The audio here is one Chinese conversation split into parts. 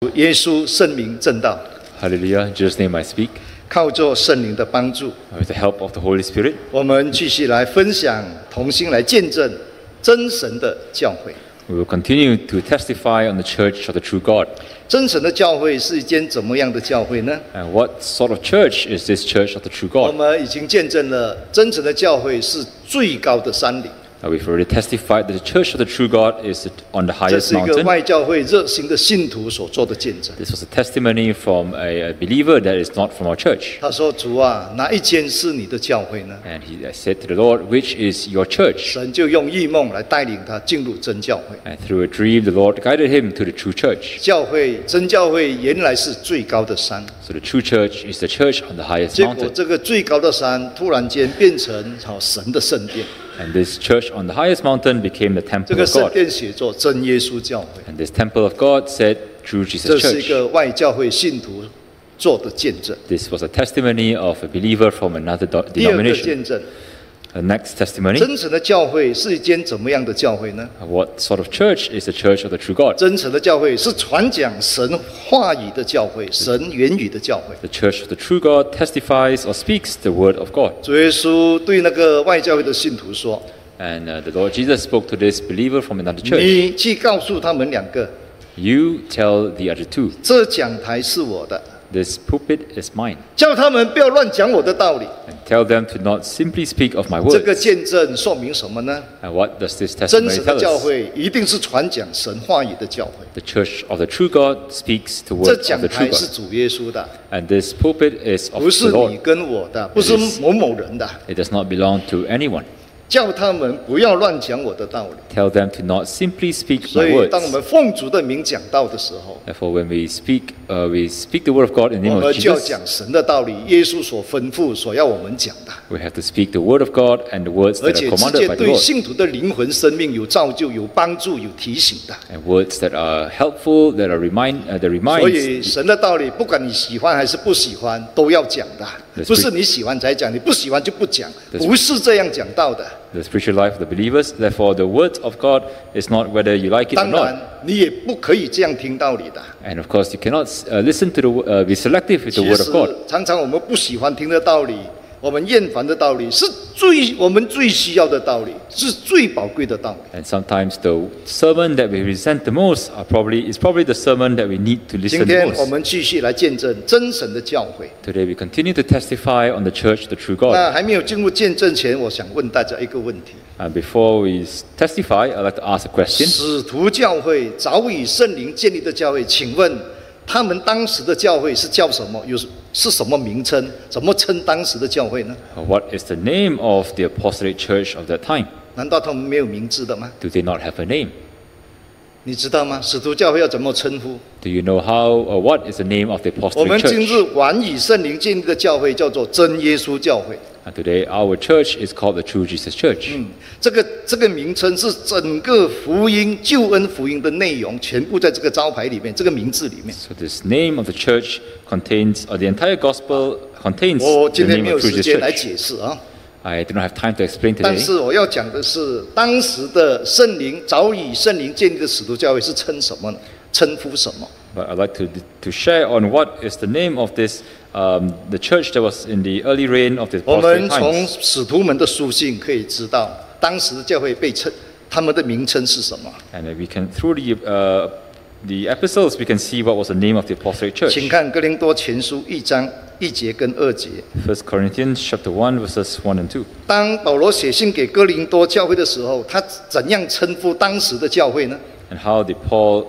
耶稣圣名正道， Hallelujah. In Jesus' name I speak. 靠着圣灵的帮助， With the help of the Holy Spirit, 我们继续来分享，同心来见证真神的教会。 we will continue to testify on the church of the true God. 真神的教会是一间怎么样的教会呢？ And what sort of church is this church of the true 我 God? 们已经见证了真神的教会是最高的山岭， We've already testified that the church of the true God is on the 这 highest 是一个 mountain. 外教会热心的信徒所做的见证。 This was a testimony from a believer that is not from our church. 他说：“主啊，哪一间是你的教会呢 And he said to the Lord, which is your？” church? 神就用异梦来带领他进入真教会。 And through a dream, the Lord guided him to the true church. 教会真教会原来是最高的山， So the true church is the church on the highest 结果 mountain. 这个最高的山突然间变成神的圣殿。 And this church on the highest mountain became the 这 temple 个 of 圣 God. 殿写作真耶稣教会， And this temple of God said, True 这 Jesus 是一 Church. 个外教会信徒做的见证。 This was a testimony of a believer from another 第二个 denomination. 见证， The next testimony, 真诚的教会是一间怎么样的教会呢？ what sort of church is the church of the true God? 真诚的教会是传讲神话语的教会，神言语的教会。 The church of the true God testifies or speaks the word of God. 主耶稣对那个外教会的信徒说 And the Lord Jesus spoke to this believer from another：“ church. 你去告诉他们两个， You tell the other two, 这讲台是我的， this pulpit is mine. 叫他们不要乱讲我的道理。 And tell them to not simply speak of my 这个 words. 见证说明什么呢？ And what does this 真 testimony 实的 tell 教 us? 会一定是传讲神话语的教会。 The church of the true God speaks the 这 word 讲 of the true 台是 God. 主耶稣的， And this pulpit is of 不 the 是你 Lord. 跟我的，不是某某人的。 It does not belong to anyone. 叫他们不要乱讲我的道理。 Tell them to not simply speak 所 my 以，当我 words. 们奉主的名讲道的时候， Therefore, when we speak the word of God in the 我 name 们 of 就要 Jesus, 讲神的道理，耶稣所吩咐、所要我们讲的， we have to speak the word of God and the words 而 that 且 are 直 commanded 接 by the 对 Lord. 信徒的灵魂生命有造就、有帮助、有提醒的。 And words that are helpful, that 所 reminds. 以，神的道理，不管你喜欢还是不喜欢，都要讲的，不是你喜欢才讲，你不喜欢就不讲，不是这样讲道的。 The spiritual life of the believers. Therefore, the words of God is not whether you like it or 当 not. 然，你也不可以这样听道理的。 And of course, you cannot listen to be selective with the 其 word 实 of God. 常常我们不喜欢听的道理，我们厌烦的道理，是我们最需要的道理，是最宝贵的道理。 And sometimes the sermon that we resent the most is probably the sermon that we need to 今 listen 天 most. 我们继续来见证真神的教会。 Today we continue to testify on the church, the true God. 那还没有进入见证前，我想问大家一个问题： And before we testify, I'd like to ask a question. 使徒教会早已圣灵建立的教会，请问他们当时的教会是叫什么？是什么名称？怎么称当时的教会呢？ What is the name of the apostolic church of that time? 难道他们没有名字的吗？ Do they not have a name? 你知道吗？使徒教会要怎么称呼？ Do you know how or what is the name of the 我们 apostolic 今 church? 日完以圣灵建立的教会叫做真耶稣教会。 And today our church is called the True Jesus Church. 这个名称是整个福音救恩福音的内容，全部在这个招牌里面，这个名字里面。 So this name of the church contains, or the entire gospel contains 我 the 今天 name 没有 of True 时 Jesus 间来 Church. 解释啊， I do not have time to explain 但 today. 是我要讲的是，当时的圣灵早已圣灵建立的使徒教会是称什么呢？称呼什么？ But I'd like to share on what is the name of this, the church that was in the early reign of the 我 apostolic 们从 times. 使徒们的书信可以知道，当时的教会被称他们的名称是什么？ And we can, through the epistles, we can see what was the name of the apostolic church. 请看哥林多前书1章1节跟2节。 1 Corinthians chapter 1 verses 1 and 2. 当保罗写信给哥林多教会的时候，他怎样称呼当时的教会呢？ And how did Paul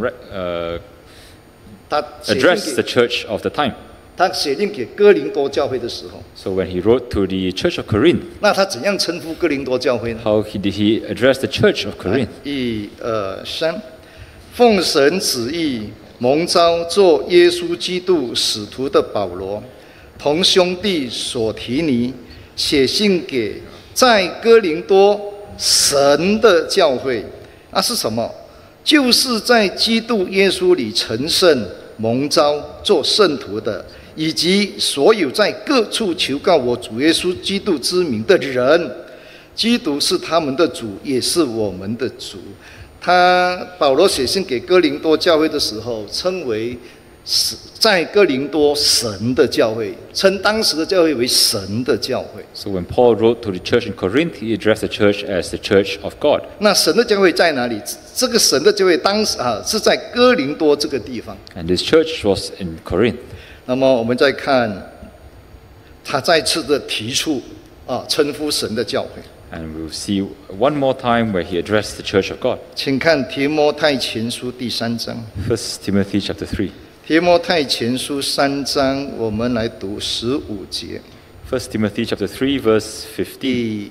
他写 address 信 the 给 church of the time? 他写信给哥林多教会的时候， So when he wrote to the church of Corinth, 那他怎样称呼哥林多教会呢？ how did he address the church of Corinth? 1、2、3，奉神旨意蒙召做耶稣基督使徒的保罗，同兄弟所提尼写信给在哥林多神的教会，那是什么？就是在基督耶稣里成圣蒙召做圣徒的，以及所有在各处求告我主耶稣基督之名的人。基督是他们的主，也是我们的主。 保罗写信给哥林多教会的时候，称为在哥林多神的教会，称当时的教会为神的教会。 So when Paul wrote to the church in Corinth, he addressed the church as the church of God. 那神的教会在哪里？这个神的教会当时是在哥林多这个地方。 And this church was in Corinth. 那么我们再看，他再次的提出称呼神的教会。 And we'll see one more time where he addressed the church of God. 请看提摩太前书第3章。 1 Timothy chapter 3. 提摩太前书3章，我们来读15节。 1 Timothy chapter 3 verse 15. 第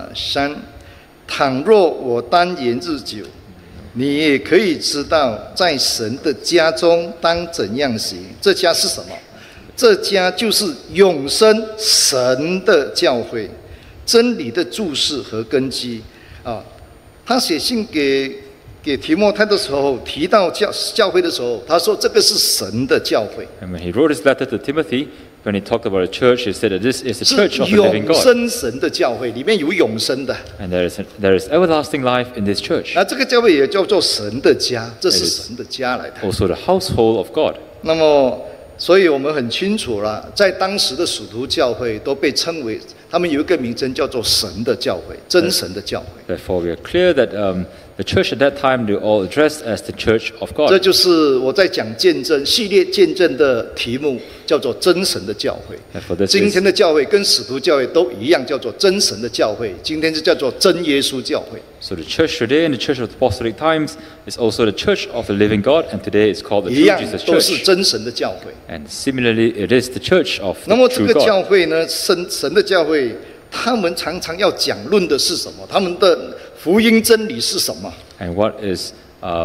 3，倘若我单言日久，你也可以知道，在神的家中当怎样行。这家是什么？这家就是永生神的教会，真理的注释和根基。他写信给提摩太的时候，提到教会的时候，他说这个是神的教会。 And when he wrote his letter to Timothy, when he talked about the church, he said that this is the church of the 是 living 永 God. 生神的教会，里面有永生的。 And there is everlasting life in this church. 那这个教会也叫做神的家，这是神的家来的。 Also the household of God. 那么，所以我们很清楚了，在当时的使徒教会都被称为，他们有一个名称叫做神的教会，真神的教会。 Therefore, we are clear that the church at that time, they all addressed as the church of 这 God. 就是我在讲见证系列见证的题目，叫做真神的教会。 Therefore, this 今 is, 天的教会跟使徒教会都一样，叫做真神的教会。今天就叫做真耶稣教会。 so the church today and the church of the apostolic times is also the church of the living God, and today it's called the 一 true 样 Jesus 都是 church. 真神的教会。 And similarly, it is the church of 那 the 么这 true 个 God. 教会呢，神的教会，他们常常要讲论的是什么？他们的福音真理是什么？ And what is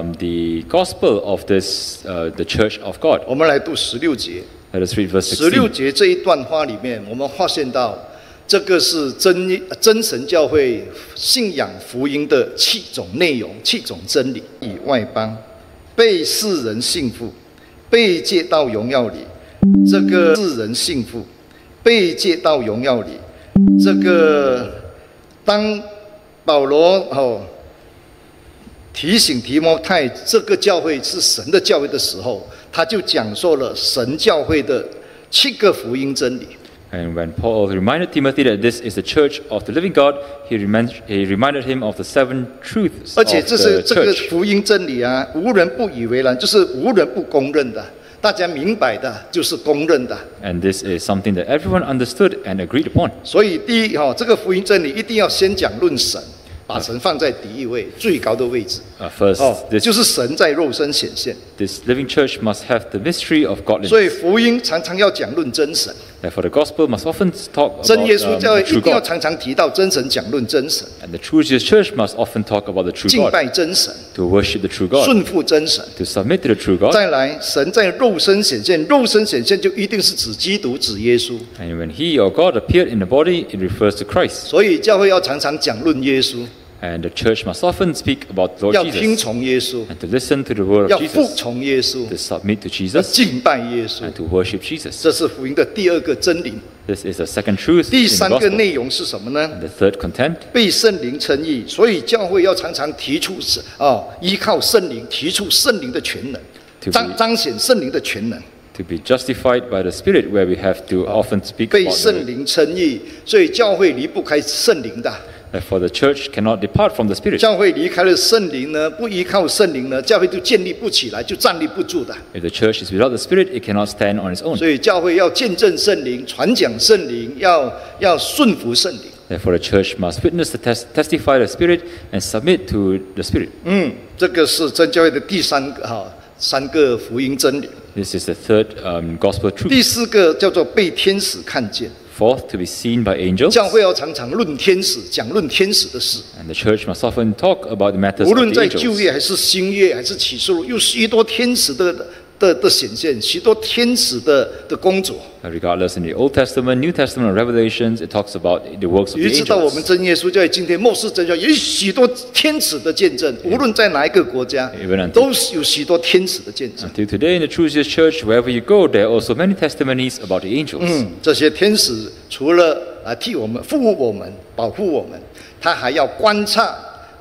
the gospel of this, the church of God? 我们来读16节。 Let us read verse 16 16. 节这一段话里面，我们发现到这个是真神教会信仰福音的7种内容、7种真理。以外邦被世人信服，被接到荣耀里。这个世人信服，被接到荣耀里。这个当保罗提醒提摩太这个教会是神的教会的时候，他就讲述了神教会的7个福音真理。 And when Paul reminded Timothy that this is the church of the living God, he reminded him of the 7 truths 而 of 且 the 这个 church. 福音真理啊，无人不以为然，就是无人不公认的，大家明白的，就是公认的。 And this is something that everyone understood and agreed upon. 所以第一这个福音真理一定要先讲论神，把神放在第一位最高的位置。 First, 就是神在肉身显现。 this living church must have the mystery of 所以 godliness. 福音常常要讲论真神， Therefore, the gospel must often talk 真 about 耶稣教会 the 一 true 定要 God. 常常提到真神，讲论真神， And the true Jesus church must often talk about the true 敬 God, 拜真神， to worship the true God, 顺服真神。 to submit to the true God. 再来，神在肉身显现，肉身显现就一定是指基督、指耶稣。 And when he or God appeared in the body, it refers to Christ. 所以教会要常常讲论耶稣， And the church must often speak about the 要 Lord 听 Jesus, 从耶稣， and to listen to the word 要 of 服 Jesus, 从耶稣， to submit to 要 Jesus, 敬拜耶稣。 and to worship Jesus. 这是福音的第二个真理。 This is the second truth 第 in the 三个 gospel. 内容是什么呢？ And the third content, 被圣灵称义，所以教会要常常提出依靠圣灵，提出圣灵的全能， To 彰显圣灵的全能。 to be justified by the Spirit, where we have to often speak 被 about 圣 the, 灵称义，所以教会离不开圣灵的。 therefore the church cannot depart from the Spirit. 教会离开了圣灵呢，不依靠圣灵呢，教会就建立不起来，就站立不住的。 If the church is without the Spirit, it cannot stand on its own. 所以教会要见证圣灵，传讲圣灵，要顺服圣灵。 Therefore the church must witness, testify the Spirit, and submit to the Spirit. 这个是真教会的第三个福音真理。 This is the third gospel truth. 第4个叫做被天使看见。 Fourth, to be seen by angels. 教会要常常论天使，讲论天使的事。 And the church must often talk about the matters 无 of 论 the 在旧 angels. 约还是新约还是启示录，有许多天使的显现，许多天使的工作。 Regardless, in the Old Testament, New Testament, or Revelations, it talks about the works of 你 the 知道我们 angels. 真耶稣教会今天末世真教有许多天使的见证，无论在哪一个国家 Even until-， 都有许多天使的见证。 Until today, in the True Jesus Church, wherever you go, there are also many testimonies about the angels. 这些天使除了替我们服务我们、保护我们，他还要观察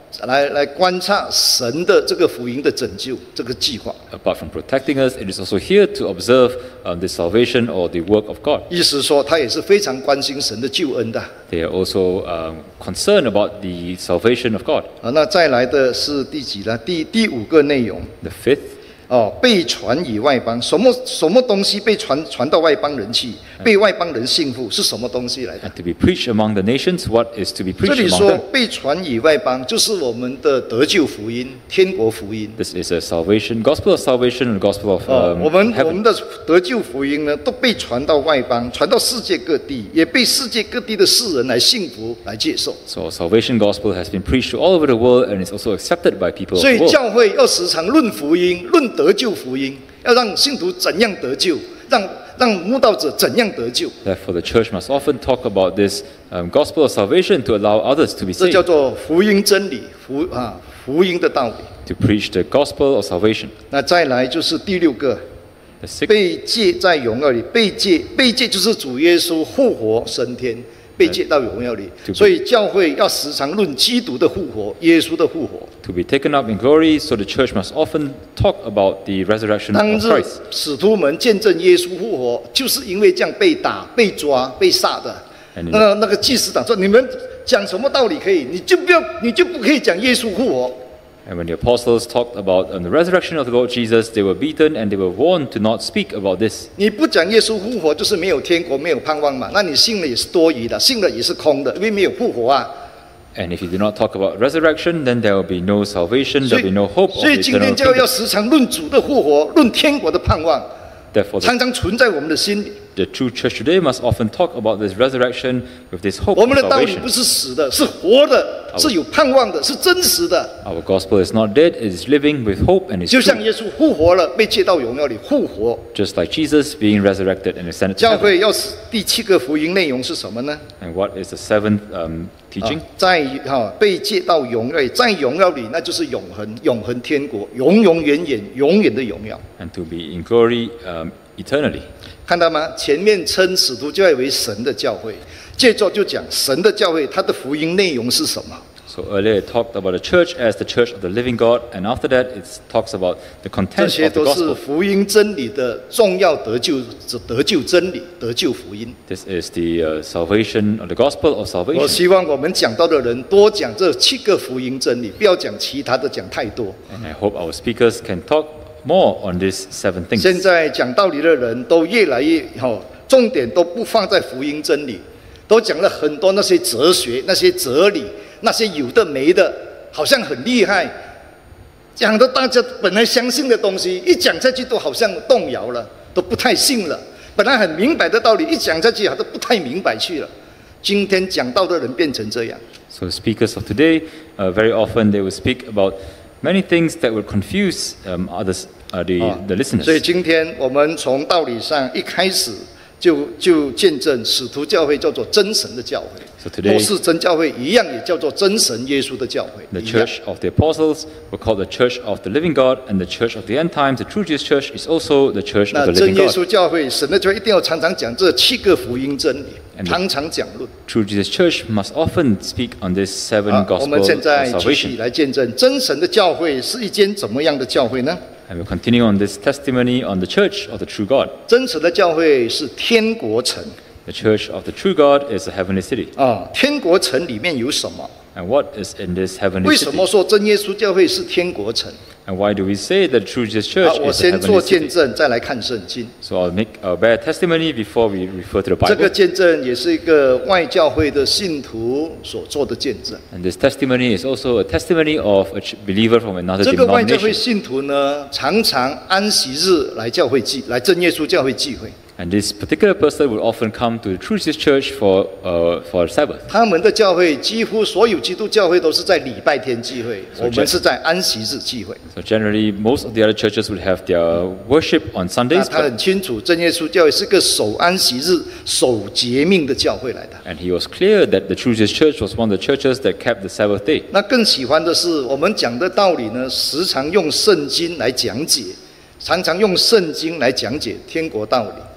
来观察神的这个福音的拯救这个计划。 Apart from protecting us, it is also here to observe the salvation or the work of God. 意思说，他也是非常关心神的救恩的。 They are also concerned about the salvation of God. 那再来的是第几呢？第五个内容。 The fifth, 被传以外邦，什么东西被传到外邦人去，被外邦人信服，是什么东西来的？ and to be preached among the nations. What is to be 这 preached 里 among 说 them? 被传以外邦，就是我们的得救福音、天国福音。 This is a salvation, gospel of salvation, and gospel of 我们 heaven. 的得救福音呢，都被传到外邦，传到世界各地，也被世界各地的世人来信服、来接受。 So salvation gospel has been preached to all over the world and is also accepted by people of 所 the 以 world. 教会要时常论福音、论得救福音，要让信徒怎样得救，让慕道者怎样得救。 Therefore, the church must often talk about this gospel of salvation to allow others to be 这 saved, 叫做福音真理，福音的道理。 to preach the gospel of salvation. 那再来就是第六个， The sixth, 被借在荣耀里，被借就是主耶稣复活升天，被借到荣耀里。所以教会要时常论基督的复活，耶稣的复活。 to be taken up in glory, so the church must often talk about the resurrection 当 of 日 Christ. 使徒们见证耶稣复活，就是因为这样被打、被抓、被杀的。 And 那个祭司长说：“你们讲什么道理可以？你就不可以讲耶稣复活。” And when the apostles talked about the resurrection of the Lord Jesus, they were beaten and they were warned to not speak about this. 你不讲耶稣复活，就是没有天国、没有盼望嘛？那你信了也是多余的，信了也是空的，因为没有复活啊。 And if you do not talk about resurrection, then there will be no salvation, 所 there will 以 be no hope of 所 the 以今 eternal 天教会要 kingdom. 时常论主的复活，论天国的盼望， Therefore, 常常存在我们的心里。 the true church today must often talk about this resurrection with this hope 我 of 们的道理 salvation. 不是死的，是活的，是有盼望的，是真实的。 Our gospel is not dead, it is living with hope and is 就像 true. 耶稣复活了，被接到荣耀里复活。 Just like Jesus being resurrected and ascended to 教 heaven. 会第7个福音内容是什么呢？ And what is the seventh teaching? 在被接到荣耀里，在荣耀里，那就是永恒天国，永远的荣耀。 And to be in glory eternally. 看到吗？前面称使徒教会为神的教会，接着就讲神的教会，它的福音内容是什么？ So earlier it talked about the church as the church of the living God, and after that it talks about the 这 content 些 of the 都是 gospel. 福音真理的重要得救真理，得救福音。 This is the salvation of the gospel of 我 salvation. 希望我们讲到的人多讲这7个福音真理，不要讲其他的讲太多。 And I hope our speakers can talk more on these seven 现 things. 在讲道理的人都越来越重点都不放在福音真理，都讲了很多那些哲学、那些哲理、那些有的没的，好像很厉害，讲的大家本来相信的东西，一讲下去都好像动摇了，都不太信了。本来很明白的道理，一讲下去好像不太明白去了。今天讲道的人变成这样。 So speakers of today, very often they will speak about many things that will confuse others, the 所以 listeners. 今天我们从道理上一开始就见证使徒教会叫做真神的教会， So today- 末世真教会一样也叫做真神耶稣的教会。 The 一样 church of the apostles were called the church of the living God, and the church of the end times, the true Jesus church, is also the church 那 of the 真 living 耶 God. 稣教会，神的教会一定要常常讲这7个福音真理， And 常常讲论。 True Jesus Church must often speak on these seven 我 gospels 们 of 现在继续 salvation. 来见证真神的教会是一间怎么样的教会呢？ And we'll continue on this testimony on the church of the true God. 真神的教会是天国城 The church of the true God is a heavenly city. 天国城里面有什么？ And what is in this heavenly 为什么 city? 说真耶稣教会是天国城？ And why do we say that true Jesus Church 我 is a 先做 heavenly 见 city? 证，再来看圣经。 So I'll bear testimony before we refer to the 这个 Bible. 见证也是一个外教会的信徒所做的见证。 And this testimony is also a testimony of a believer from another 这个外教会 denomination. 信徒呢，常常安息日来真耶稣教会聚会。 And this particular person will often come to the True Jesus Church for Sabbath. 他们的教会几乎所有基督教会都是在礼拜天聚会，我们是在安息日聚会。 So generally, most of the other churches will have their worship on 那 Sundays. 他很清楚，真耶稣教会是个守安息日、守节命的教会来的。 And he was clear that the True Jesus Church was one of the churches that kept the Sabbath day. 那更喜欢的是，我们讲的道理呢，时常用圣经来讲解，常常用圣经来讲解天国道理。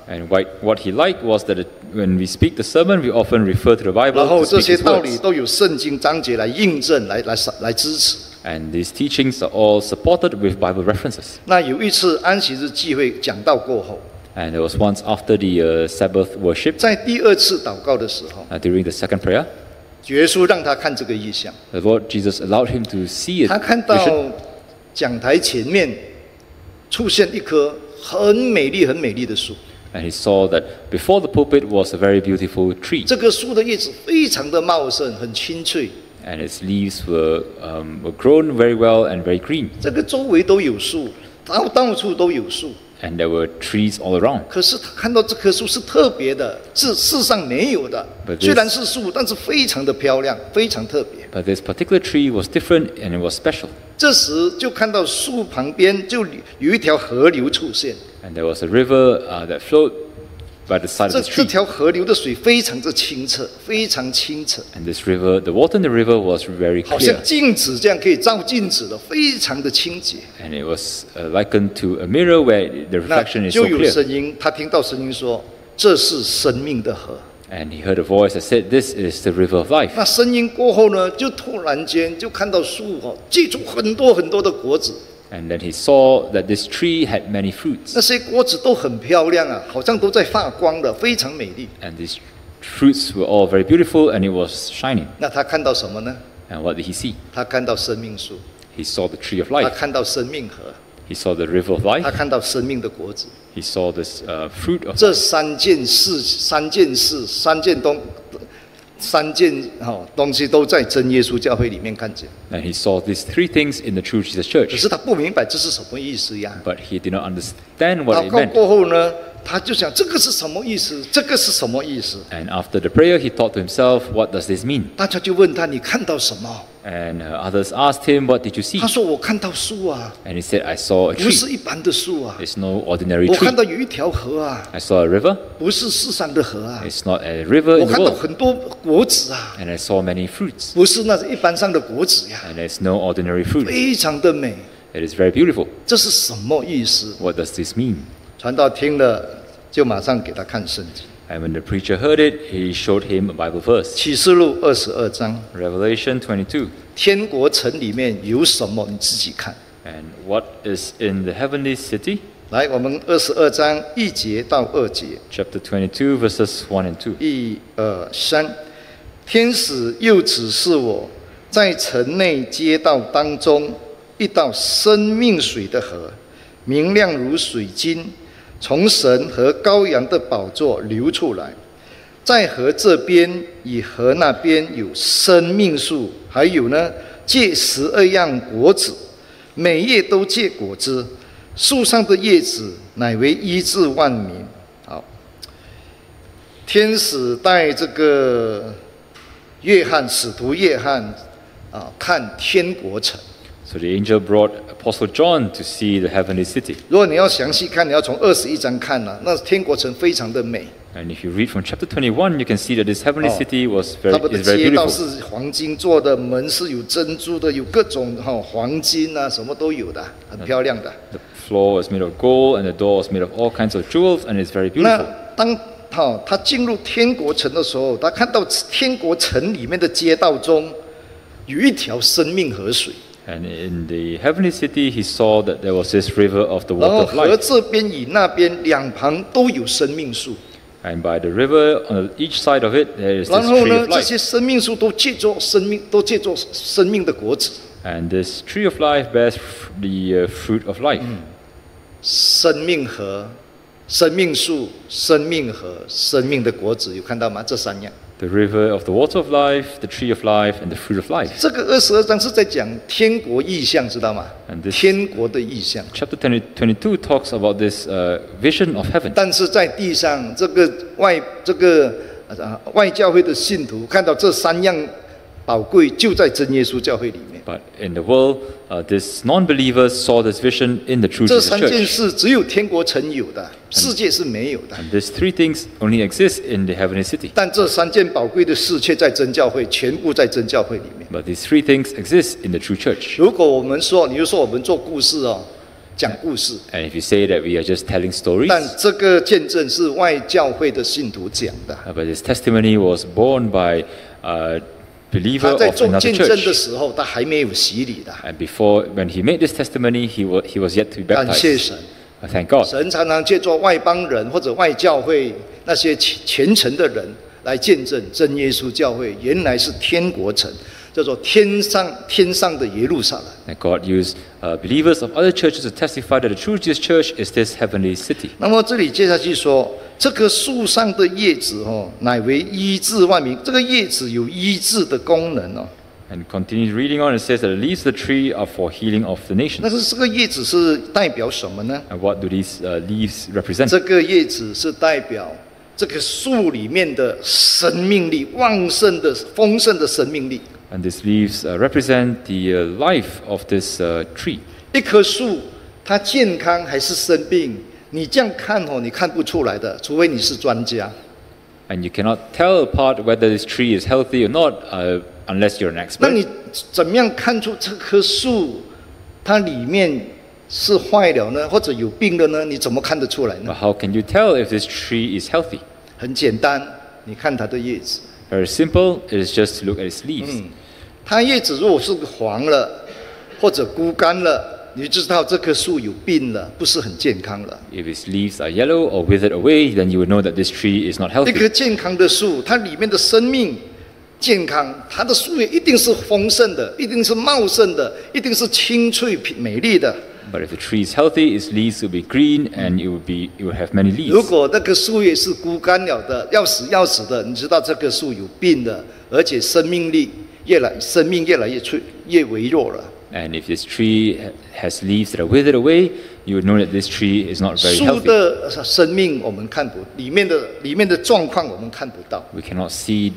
And what he liked was that when we speak the sermon, we often refer to the 然 Bible 后 to 这 speak 些 his 道理 words. 都有圣经章节来印证、来支持。 And these teachings are all supported with Bible references. 那有一次安息日聚会讲道过后， And there was once after the Sabbath worship, 在第二次祷告的时候， during the second prayer, 主耶稣让他看这个异象， the Lord Jesus allowed him to see it. 他看到 vision, 讲台前面出现一棵很美丽、很美丽的树， and he saw that before the pulpit was a very beautiful tree, 这棵树的叶子非常的茂盛，很清脆， and its leaves were grown very well and very green, 这个周围都有树，到处都有树。 and there were trees all around. 可是他看到这棵树是特别的，是世上没有的。 But this- 虽然是树，但是非常的漂亮，非常特别。 But this particular tree was different and it was special. 这时就看到树旁边就有一条河流出现， And there was a river that flowed by the side of 这 this 这 tree. 条河流的水非常的清澈，非常清澈， And this river, the water in the river was very 好像 clear. 镜子这样可以照镜子的，非常的清洁。 And it was likened to a mirror where the 那 reflection is 就 so 有 clear. 声音，他听到声音说：“这是生命的河。” And he heard a voice that said, "This is the river of life." 那声音过后呢，就突然间就看到树结出很多很多的果子， And then he saw that this tree had many fruits. 那些果子都很漂亮啊，好像都在发光的，非常美丽。 And these fruits were all very beautiful and it was shining. 那他看到什么呢？ And what did he see? 他看到生命树， He saw the tree of 他 life. 看到生命河， He saw the river of 他 life. 看到生命的果子。 He saw this fruit of 这 life. 三件东西都在真耶稣教会里面看见， And he saw these three things in the true Jesus 可 church. 是他不明白这是什么意思呀。 But he did not understand what 祷 it 告 meant. 过后呢，他就想这个是什么意思？这个是什么意思？ And after the prayer, he thought to himself, what does this mean? 大家就问他：“你看到什么 And others asked him, what did you？” see? 他说：“我看到树啊， And he said, I saw a 不是 tree. 一般的树啊， It's no ordinary 我看 tree. 到有一条河啊， I saw a river. 不是世上的河啊， It's not a river 我 in the 看到 world. 很多果子啊， And I saw many fruits. 不是那一般上的果子呀， And it's no ordinary fruit. 非常的美。 It is very beautiful. 这是什么意思？” What does this mean? 传道听了，就马上给他看圣经， And when the preacher heard it, he showed him a Bible verse. 启示录22章， Revelation 22. 天国城里面有什么？你自己看。 And what is in the heavenly city? 来，我们22章1节到2节， Chapter 22, verses 1 and 2. 1、2、3。天使又指示我，在城内街道当中，一道生命水的河，明亮如水晶，从神和羔羊的宝座流出来。在河这边与河那边有生命树，还有呢，结12样果子，每叶都结果子。树上的叶子乃为医治万民。好，天使带这个使徒约翰看天国城。 So the angel brought Apostle John to see the heavenly city. 如果你要详细看，你要从21章看那天国城非常的美。 And if you read from chapter 21, you can see that this heavenly city was 他们的 is very 街道 beautiful. 是黄金做的，门是有珍珠的，有各种黄金啊，什么都有的，很漂亮的。 The floor was made of gold and the door was made of all kinds of jewels and it's very 那 beautiful. 当他进入天国城的时候，他看到天国城里面的街道中有一条生命河水， And in the heavenly city, he saw that there was this river of the 然后 water of 河 life. 这边与那边两旁都有生命树， And by the river, on each side of it, there is this 然后 tree 呢， of 这 life. 些生命树都结作生命的果子。 And this tree of life bears the fruit of life. 生命河、生命树、生命河、生命的果子，有看到吗？这三样。 The river of the water of life, the tree of life, and the fruit of life. 这个22章是在讲天国意象，知道吗 And？this- 天国的意象。 Chapter 22 talks about this vision of heaven. 但是在地上，外教会的信徒看到这三样宝贵，就在真耶稣教会里面。 But in the world, these non-believers saw this vision in the true 这 Jesus 三件 church. 事只有天国城有的，世界是没有的。 And these three things only exist in the heavenly city. 但这三件宝贵的事却在真教会，全部在真教会里面。 But these three things exist in the true church. 如果我们说，你就说我们做故事讲故事。 And if you say that we are just telling stories, 但这个见证是外教会的信徒讲的。 but this testimony was born by a believer 他在 of 做 another 见证的 church. 时候，他还没有洗礼的。 And before, when he made this testimony, he was yet to be 感谢 baptized. 神， Thank God. 神常常借助外邦人或者外教会那些虔诚的人来见证真耶稣教会原来是天国城，叫做天上的耶路撒冷。 And God used believers of other churches to testify that the true Jesus Church is this heavenly city. 那么这里接下去说，这棵树上的叶子乃为医治万民。这个叶子有医治的功能哦。 And continue reading on, it says that the leaves of the tree are for healing of the 但 nations. 是这个叶子是代表什么呢？ And what do these leaves represent? 这个叶子是代表这个树里面的生命力，旺盛的、丰盛的生命力。 And these leaves represent the life of this tree. 一棵树，它健康还是生病，你这样看你看不出来的，除非你是专家。 And you cannot tell apart whether this tree is healthy or not unless you're an 那 expert. 你怎么样看出这棵树它里面是坏了呢，或者有病的呢？你怎么看得出来呢？ But how can you tell if this tree is healthy? 很简单，你看它的叶子， Very simple. It is just to look at its leaves. 它叶子如果是黄了或者枯干了，你就知道这棵树有病了，不是很健康了。 If its leaves are yellow or withered away, then you would know that this tree is not 一 healthy. 棵健康的树，它里面的生命健康，它的树叶一定是丰盛的，一定是茂盛的，一定是青翠美丽的。 But if the tree is healthy, its leaves will be green and it will have many 如 leaves. 果那个树叶是枯干了的，要死的，你知道这棵树有病的，而且生命越来越微弱了。 And if this tree has leaves that are withered away, you would know that this tree is not very 树 healthy. 的生命我们看不，里面的状况我们看不到。 We cannot see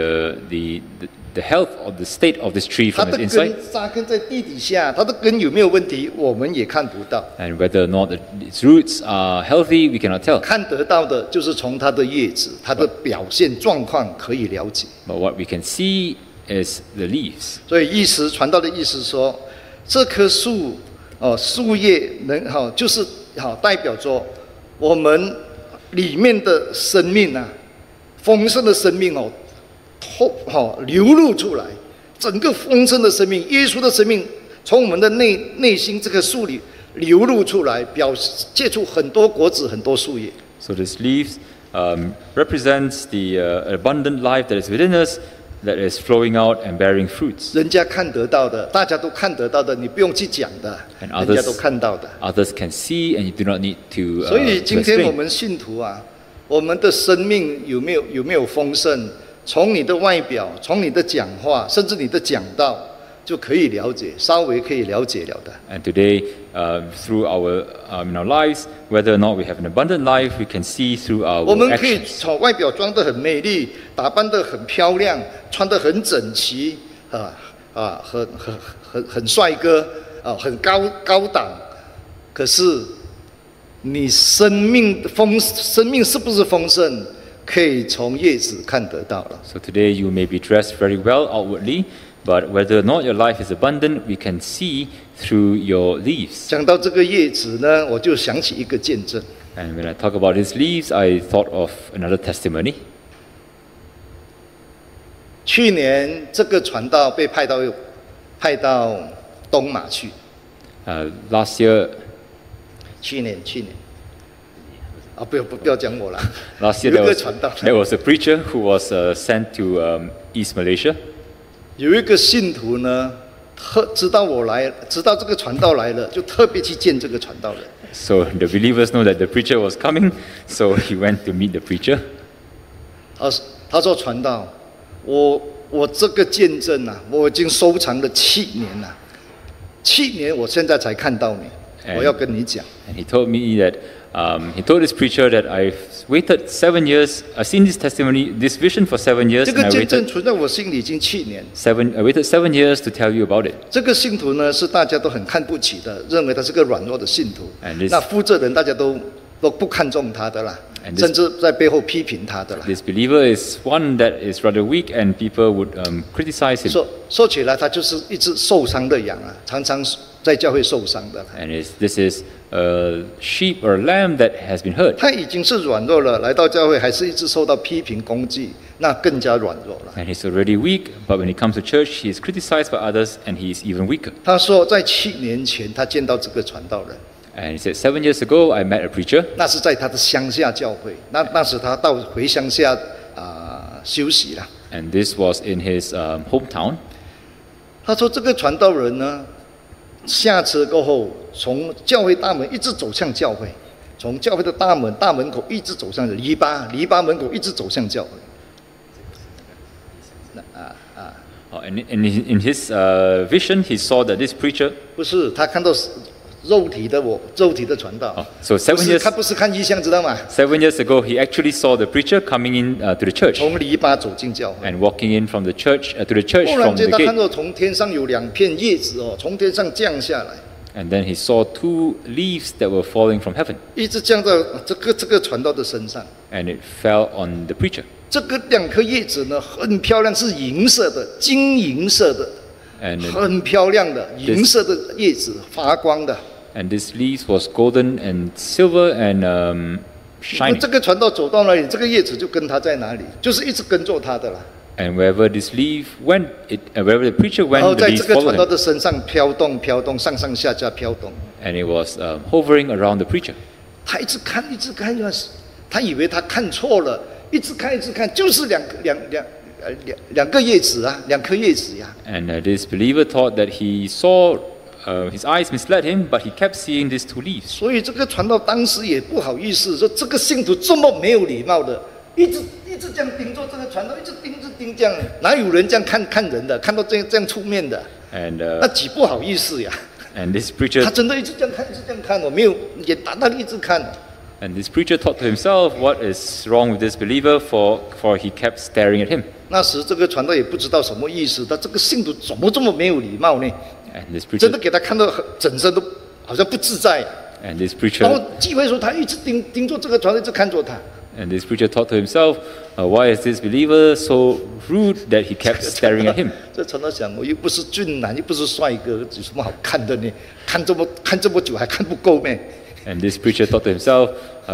the health or the state of this tree 它 from 的 its inside, 根扎根在地底下，它的根有没有问题，我们也看不到。 and whether or not its roots are healthy, we cannot tell. 看得到的就是从它的叶子、它的表现状况可以了解。 But what we can see is the leaves. 所以传道的意思说，这棵树树叶就是代表着我们里面的生命啊，丰盛的生命流露出来，整个丰盛的生命，耶稣的生命从我们的内心这棵树里流露出来，结出很多果子，很多树叶。 So these leaves represents the abundant life that is within us, that is flowing out and bearing fruits. 人家看得到的，大家都看得到的，你不用去讲的， And 人家都看到的。 Others can see, and you do not need to, 所以 to 今天我 explain. 们信徒啊，我们的生命有没有丰盛？从你的外表，从你的讲话，甚至你的讲道，就可以了解，稍微可以了解了的。 And today, through in our lives, whether or not we have an abundant life, we can see through 我 our 们可以 actions. 从外表装得很美丽，打扮得很漂亮，穿得很整齐，很帅哥很高档。可是你生命是不是丰盛，可以从叶子看得到了。 So today, you may be dressed very well outwardly, but whether or not your life is abundant, we can see through your leaves. 讲到这个叶子呢，我就想起一个见证。 And when I talk about his leaves, I thought of another testimony. 去年这个传道被派到东马去。 Last year, 去年不要讲我了。 Last year 有一 there 个 was, 传道， there was a preacher who was sent to East Malaysia. 有一个信徒呢，知道这个传道来了，就特别去见这个传道人。 So the believers know that the preacher was coming, so he went to meet the preacher. 他说传道，我这个见证啊，我已经收藏了7年了，7年我现在才看到你，我要跟你讲。 And he told me that he told this preacher that I've waited 7 years. I've seen this testimony, this vision for 7 years, 这 and 个 I 见证 waited 存在我心里已经7年。 7 years to tell you about it. 这个信徒呢，是大家都很看不起的，认为他是个软弱的信徒 And this-。 那负责人大家都不看重他的啦。 And 甚至在背后批评他的了。 This believer is one that is rather weak, and people would criticize him. 说起来，他就是一只受伤的羊啊，常常在教会受伤的。 And this is a sheep or a lamb that has been hurt. 他已经是软弱了，来到教会还是一直受到批评攻击，那更加软弱了。 And he's already weak, but when he comes to church, he is criticized by others, and he is even weaker. 他说，在7年前，他见到这个传道人， And he said, 7 years ago, I met a preacher. 那是在他的乡下教会，那时他回乡下休息了。 And this was in his hometown. 他说，这个传道人呢，下车过后，从教会大门一直走向教会，从教会的大门口一直走向篱笆门口一直走向教会。 And in his vision, he saw that this preacher. 不是，他看到肉体的传道。 So 7 years. 他不是看异象，知道吗？ 7 years ago, he actually saw the preacher coming in to the church 从篱笆走进教会， and walking in from the church to the church 忽然 from 间 the 他看 gate. 到从天上有2片叶子从天上降下来， And then he saw 2 leaves that were falling from heaven, 一直降到这个传道的身上。 and it fell on the preacher. 这个2颗叶子呢，很漂亮，是银色的，金银色的， And 很漂亮的银色的叶子，发光的。 this leaves was golden and silver and 那 shining. 这个传道走到哪里，这个叶子就跟他在哪里，就是一直跟着他的啦。 And wherever this leaf went, wherever the preacher 然后 went, the 在这 leaves 个 followed 传道 him. 的身上飘动，上上下下飘动。 And it was hovering around the preacher. 他一直看，他以为他看错了，一直看，就是两个叶子啊，2颗叶子呀。 And this believer thought that he saw, his eyes misled him, but he kept seeing these 2 leaves. 所以这个传道当时也不好意思说，这个信徒这么没有礼貌的，一直这样盯着这个传道，一直盯这样，哪有人这样看人的？看到这样出面的， And 那几不好意思呀。 and this preacher 他真的一直这样看，我没有眼大大的一直看。 and this preacher thought to himself, what is wrong with this believer? For he kept staring at him. 那时这个传道也不知道什么意思，他这个信徒怎么这么没有礼貌呢？ And this 真 preacher 的给他看到整身都好像不自在。 and this 然后 preacher 聚会的时候，他一直盯着这个传道，一直看着他。 and this preacher thought to himself, why is this believer so rude that he kept staring at him? 这传道想，我又不是俊男，又不是帅哥，有什么好看的呢？看这么久还看不够咩？ And this preacher thought to himself,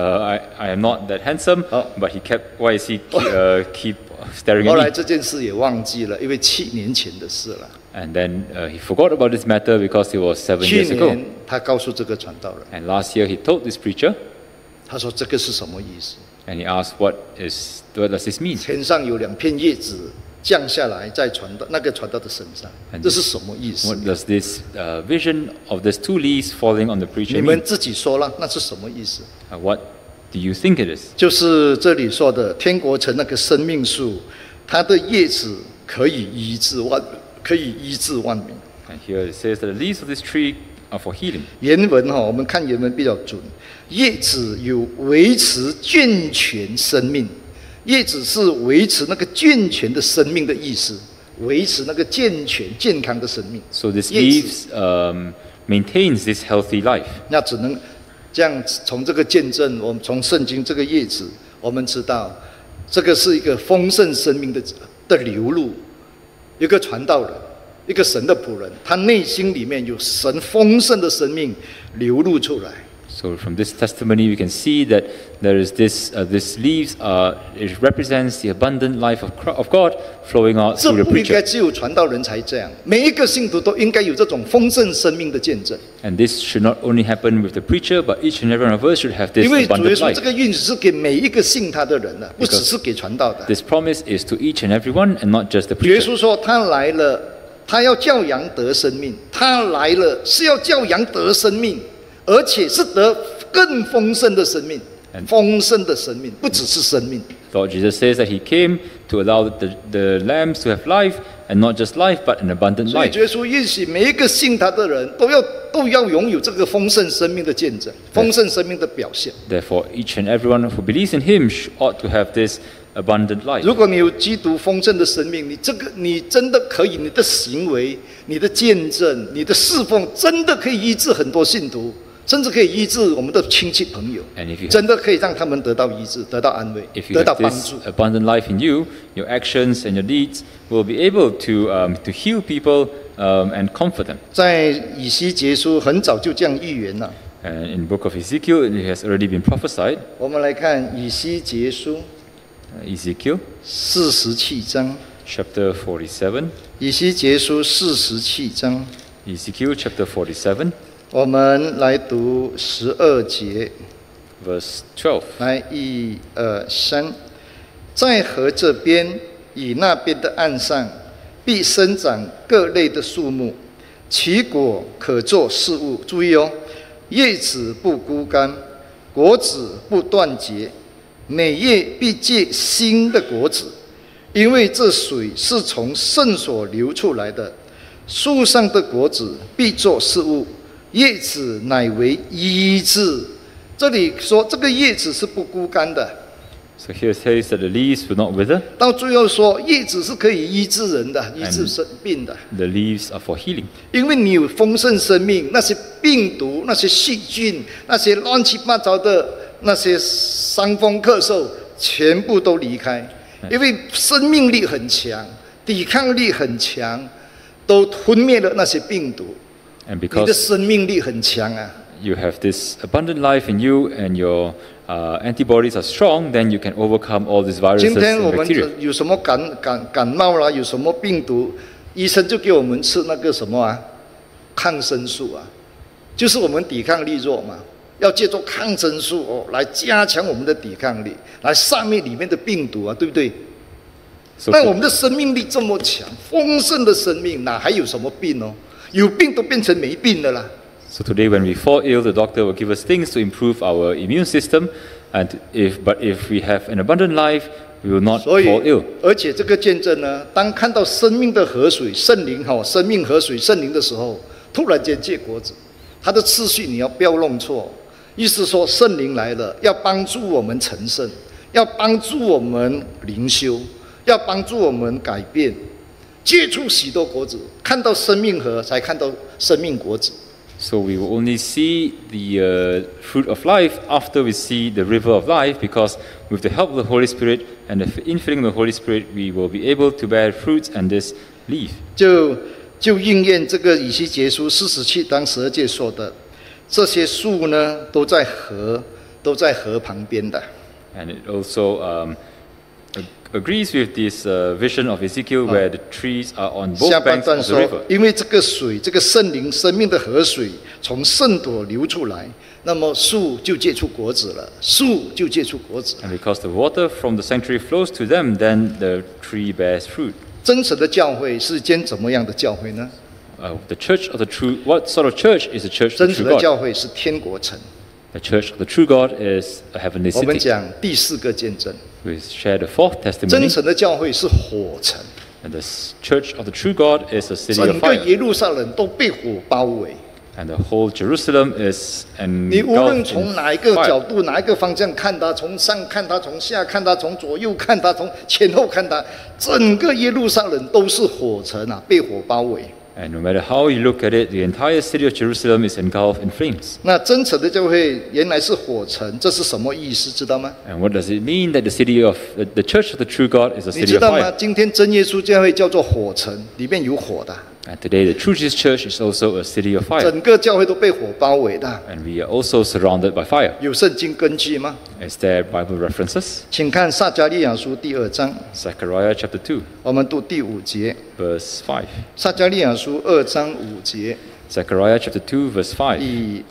I am not that handsome, but why is he keep staring 后 at 来 me? 这件事也忘记了，因为7年前的事了。 And then he forgot about this matter because it was 7 去 years ago. 年他告诉这个传道人， And last year he told this preacher, 他说这个是什么意思？ and he asked, what does this mean? 天上有2片叶子降下来，在那个传道的身上，这是什么意思 What？does this vision of these 2 leaves falling on the 你 preacher 们 mean? 自己说了，那是什么意思？ What do you think it is? 就是这里说的天国城那个生命树，它的叶子可以医治万民。 And here it says that the leaves of this tree are for healing. 原文我们看原文比较准，叶子有维持健全生命，叶子是维持那个健全的生命的意思，维持那个健康的生命。 So this 叶子 leaves maintains this healthy life. 那只能这样从这个见证，我们从圣经这个叶子，我们知道这个是一个丰盛生命的流露，一个传道人，一个神的仆人，他内心里面有神丰盛的生命流露出来。 So from this testimony, we can see that there is this leaves. It represents the abundant life of God flowing out 这 through the 不应该 preacher. 只有传道人才这样，每一个信徒都应该有这种丰盛生命的见证。 And this should not only happen with the preacher, but each and every one of us should have this 因为主耶 abundant 稣这 life. 个应许是给每一个信他的人的，不只是给传道的。 This promise is to each and every one, and not just the 主耶 preacher. 稣说他来了，他要叫羊得生命，他来了是要叫羊得生命，而且是得更丰盛的生命。丰盛的生命不只是生命。 Lord Jesus says that He came to allow the lambs to have life, and not just life, but an abundant 所以 life. 主耶稣允许每一个信他的人都要拥有这个丰盛生命的见证，丰盛生命的表现。 Therefore, each and everyone who believes in Him ought to have this abundant life. 如果你有基督丰盛的生命，你真的可以，你的行为、你的见证、你的侍奉，真的可以医治很多信徒， 甚至可以医治我们的亲戚朋友 And if you have-， 真的可以让他们得到医治、得到安慰、 If you 得到 have 帮 this 助。 abundant life in you, your actions and your deeds will be able to heal people and comfort them. 在以西结书很早就这样预言了。 And in the book of Ezekiel, it has already been prophesied. 我们来看以西结书 Ezekiel 47章， chapter 47. 以西结书47章， Ezekiel chapter 47, 我们来读12节， verse 12. 来1、2、3，在河这边与那边的岸上，必生长各类的树木，其果可作食物。注意哦，叶子不枯干，果子不断绝，每月必结新的果子，因为这水是从圣所流出来的。树上的果子必作食物，叶子乃为医治。这里说这个叶子是不枯干的， So here it says that the leaves will not wither, 到最后说叶子是可以医治人的，医治生病的。 the leaves are for healing. 因为你有丰盛生命，那些病毒、那些细菌、那些乱七八糟的那些伤风咳嗽，全部都离开。因为生命力很强，抵抗力很强，都吞灭了那些病毒。 And 你的 because 生命力很强啊！ you have this abundant life in you and your antibodies are strong, then you can overcome all these 今 viruses 天我 and 们 bacteria. 有什么感冒啦，有什么病毒，医生就给我们吃那个什么啊，抗生素啊，就是我们抵抗力弱嘛，要借助抗生素哦来加强我们的抵抗力，来杀灭里面的病毒啊，对不对？ So 但我们的生命力这么强，丰盛的生命哪还有什么病哦？有病都变成没病的啦。 So today, when we fall ill, the doctor will give us things to improve our immune system. But if we have an abundant life, we will not 所以 fall ill. 而且这个见证呢，当看到生命的河水、圣灵生命河水、圣灵的时候，突然间结果子，它的次序你要不要弄错？意思说圣灵来了，要帮助我们成圣，要帮助我们灵修，要帮助我们改变，结出许多果子。看到生命河，才看到生命果子。 So we will only see the fruit of life after we see the river of life, because with the help of the Holy Spirit and the infilling of the Holy Spirit, we will be able to bear fruits and this leaf. 就应验这个以西结书47章12节说的，这些树呢都在河旁边的。 And it also agrees with this vision of Ezekiel, where the trees are on 下 both 半 banks 段 of the 说 river.， 因为这个水，这个圣灵生命的河水从圣所流出来，那么树就结出果子了，树就结出果子。 And because the water from the sanctuary flows to them, then the tree bears fruit. 真实的教会是间怎么样的教会呢？ The church of the true, what sort of church is the church of 真 the 实 true 的 God? 教会是天国城。 The church of the true God is a heavenly 我们 city. 讲第四个见证， We share the fourth 真 testimony. 诚的教会是火城， And the church of the true God is a city 整 of 个 fire. 耶路撒冷都被火包围。 And the whole Jerusalem is 你无论 engulfed 从 in 哪一个角 fire. 度、哪一个方向看它，从上看它，从下看它，从左右看它，从前后看它，整个耶路撒冷都是火城啊，被火包围。 And no matter how you look at it, the entire city of Jerusalem is engulfed in flames. 那真诚的教会原来是火城，这是什么意思？知道吗？ And what does it mean that the city of the church of the true God is a 你 city 知 of 道吗？ fire? 今天真耶稣教会叫做火城，里面有火的， And today, the True Jesus Church is also a city of fire. 整个教会都被火包围的。 And we are also surrounded by fire. 有圣经根据吗？ Is there Bible references? 请看撒迦利亚书第2章， Zechariah chapter 2, 我们读第5节。 verse 5. 撒迦利亚书2章5节。 Zechariah chapter 2, verse 5.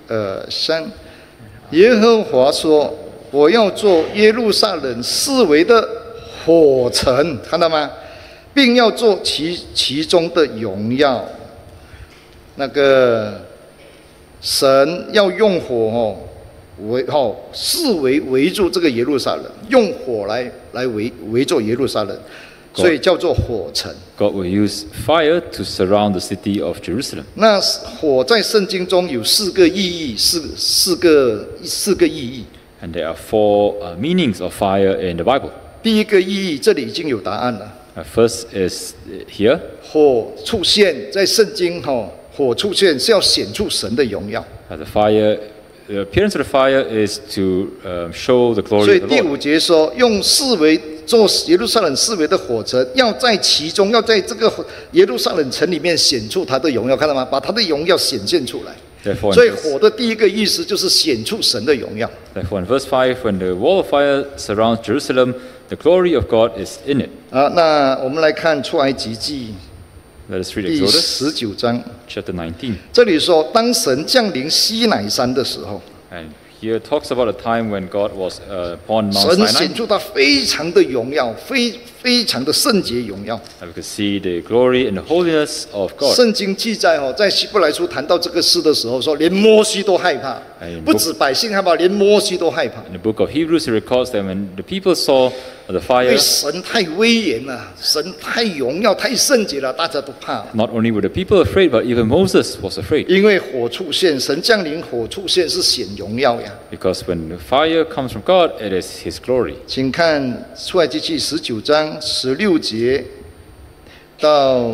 1、2、3，耶和华说：“我要做耶路撒冷四围的火城，看到吗？并要做其中的荣耀。那个神要用火四围住这个耶路撒冷，用火来围住耶路撒冷，所以叫做火城。” God will use fire to surround the city of Jerusalem. 那火在圣经中有4个意义，四个意义。 And there are 4 meanings of fire in the Bible. 第一个意义，这里已经有答案了。 First is here. 火出现在圣经火出现是要显出神的荣耀。 The fire the appearance of the fire is to show the 所 glory 以 of 第 the Lord. 5节说，用四围做耶路撒冷四围的火城，要在其中，要在这个耶路撒冷城里面显出他的荣耀，看到吗？把他的荣耀显现出来。 Therefore, 所以 in verse, 火的第一个意思就是显出神的荣耀。 therefore, in verse 5, when the wall of fire surrounds Jerusalem, the glory of God is in it. 那我们来看出埃及记 Let us read 第 Exodus 19章， chapter 19. 这里说，当神降临西乃山的时候， And here it talks about a time when God was upon Mount 神 Sinai. 显出他非常的荣耀，非常的圣洁荣耀。 And we could see the glory and the holiness of God. 圣经记载在希伯来书谈到这个事的时候，说连摩西都害怕，不止百姓害怕，连摩西都害怕。 In the book of Hebrews, it records that when the people saw the 因 fire, 为神太威严了，神太荣耀、太圣洁了，大家都怕。 not only were the people afraid, but even Moses was afraid. 因为火出现，神降临，火出现是显荣耀呀。 Because when the fire comes from God, it is His glory. 请看出埃及记19章16节到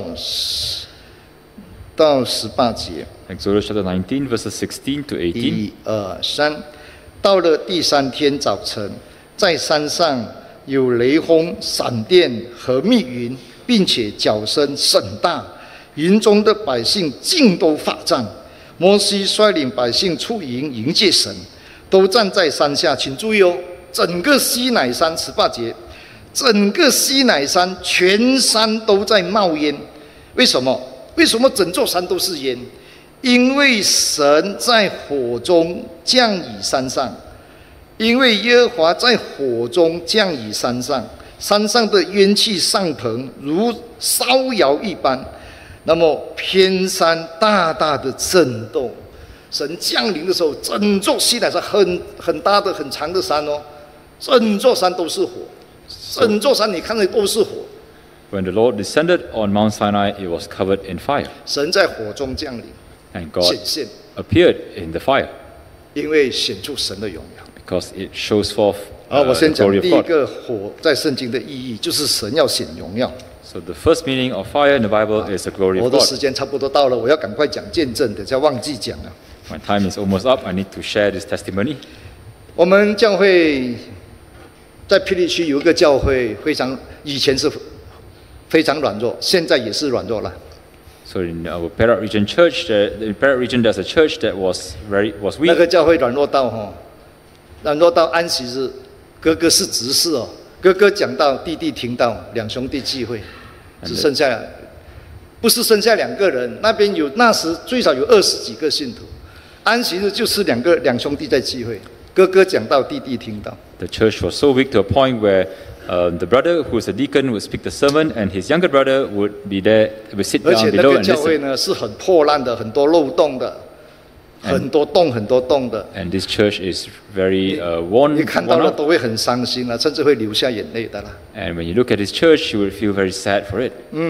18节。 Exodus chapter 19, verses 16 to 18. 1、2、3，到了第3天早晨，在山上有雷轰、闪电和密云，并且角声甚大，云中的百姓尽都发战。摩西率领百姓出营迎接神，都站在山下。请注意整个西乃山18节，整个西乃山全山都在冒烟。为什么？为什么整座山都是烟？因为神在火中降以山上，因为耶和华在火中降以山上，山上的烟气上腾，如烧窑一般。那么偏山大大的震动，神降临的时候，整座西乃山很大的、很长的山整座山都是火，整座山你看的都是火。 When the Lord descended on Mount Sinai, it was covered in fire. 神在火中降临， And God 显现， appeared in the fire 因为显出神的荣耀。 because it shows forth 我 the 先讲 glory 第 of 一 God. 个火在圣经的意义，就是神要显荣耀。 So the first meaning of fire in the Bible is the glory 我 of 的 God. 时间差不多到了，我要赶快讲见证，等下忘记讲了。 My time is almost up. I need to share this testimony. 我们教会在霹雳区有一个教会，以前是非常软弱，现在也是软弱了。 So in our Perak region church, in Perak region, there's a church that was 那 weak. 个教会软弱到安息日，哥哥是执事哥哥讲到，弟弟听到，两兄弟聚会，只剩下不是剩下2个人，那时最少有20几个信徒。安息日就是两兄弟在聚会，哥哥讲到，弟弟听到。 The church was so weak to a point where the brother, who was a deacon, would speak the sermon, and his younger brother would be there, would sit 而且 down 那 below 个 and 教会 listen. 呢是很破烂的，很多漏洞的，很多洞的。 And this church is very worn 你看到了 out. 都会很伤心甚至会流下眼泪的啦。 And when you look at this church, you will feel very sad for it.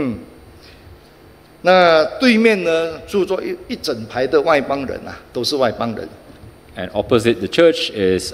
那对面呢住着一整排的外邦人都是外邦人。 And opposite the church is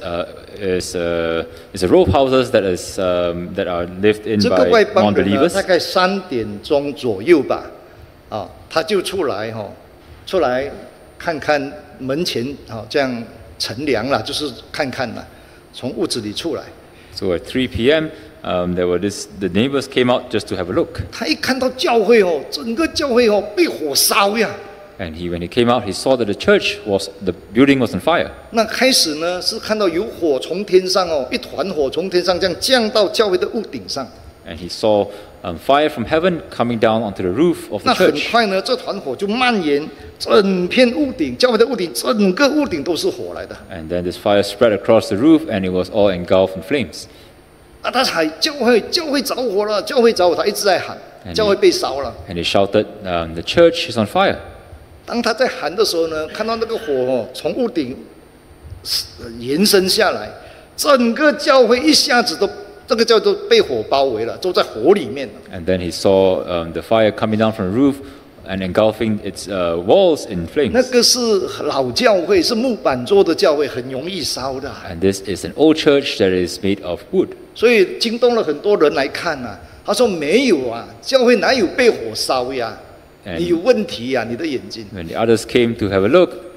a row of houses that are lived in 这个 by 外邦人呢， non-believers. 大概3点钟左右吧，他就出来看看门前这样乘凉了，就是看看了，从屋子里出来。 So at 3 p.m., the neighbors came out just to have a look. 他一看到教会整个教会被火烧呀。 And when he came out, he saw that the building was on fire. 那开始呢是看到有火从天上一团火从天上这样降到教会的屋顶上。 And he saw fire from heaven coming down onto the roof of the 那很 church. 快呢，这团火就蔓延整片屋顶，教会的屋顶，整个屋顶都是火来的。 And then this fire spread across the roof, and it was all engulfed in flames. 他喊教会着火了，教会着火，他一直在喊，教会被烧了。 And he shouted, "The church is on fire." 当他在喊的时候呢，看到那个火从屋顶延伸下来，整个教会一下子都这个叫做被火包围了，都在火里面了。 And then he saw the fire coming down from the roof and engulfing its walls in 那 flames. 个是老教会，是木板做的教会，很容易烧的。 And this is an old church that is made of wood. 所以惊动了很多人来看他说没有教会哪有被火烧呀？你有问题呀，你的眼睛。 When the others came to have a look,